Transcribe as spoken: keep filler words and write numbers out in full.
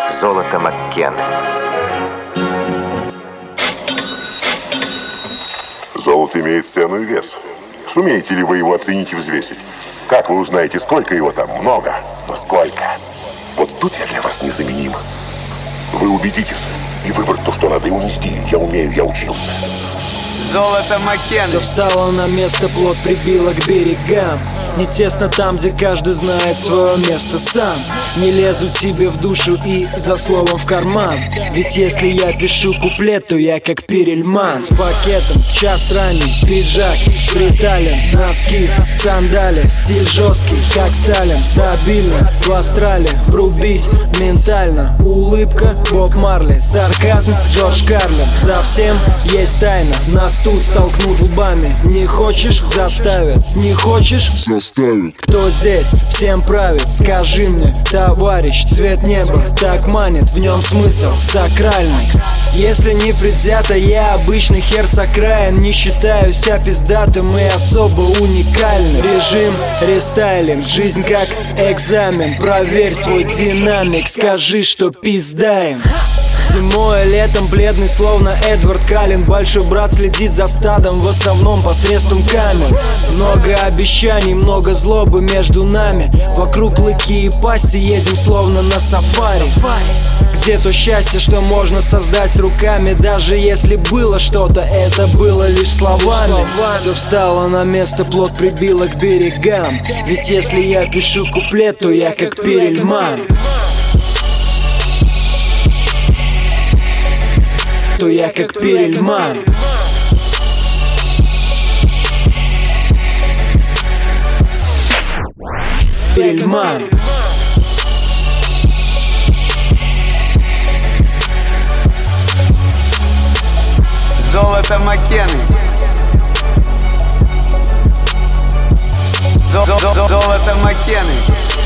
Золото Маккены. Золото имеет цену и вес. Сумеете ли вы его оценить и взвесить? Как вы узнаете, сколько его там? Много. Но сколько? Вот тут я для вас незаменим. Вы убедитесь и выбрать то, что надо, и унести. Я умею, я учился. Золото Маккены. Все встало на место, плот прибило к берегам. Не тесно там, где каждый знает свое место сам. Не лезу тебе в душу и за словом в карман. Ведь если я пишу куплет, то я как Перельман. С пакетом, час ранний, пиджак притален, носки, сандали, стиль жесткий, как Сталин. Стабильно, в астрале, врубись ментально. Улыбка, Боб Марли, сарказм, Джордж Карлин. За всем есть тайна, нас тут столкнут лбами. Не хочешь — заставят, не хочешь — заставят. Кто здесь всем правит? Скажи мне, товарищ, цвет неба так манит, в нем смысл сакральный. Если не предвзято, я обычный хер с окраин. Не считаю себя пиздатым и особо уникальным. Режим рестайлинг, жизнь как экзамен. Проверь свой динамик, скажи, что пиздаем. Зимой, летом бледный, словно Эдвард Каллен. Большой брат следит за стадом, в основном посредством камер. Много обещаний, много злобы между нами. Вокруг клыки и пасти, едем словно на сафари. Где то счастье, что можно создать руками? Даже если было что-то, это было лишь словами. Все встало на место, плот прибило к берегам. Ведь если я пишу куплет, то я как Перельман. То я как Перельман. Перельман. Золото Маккены. Золото Маккены.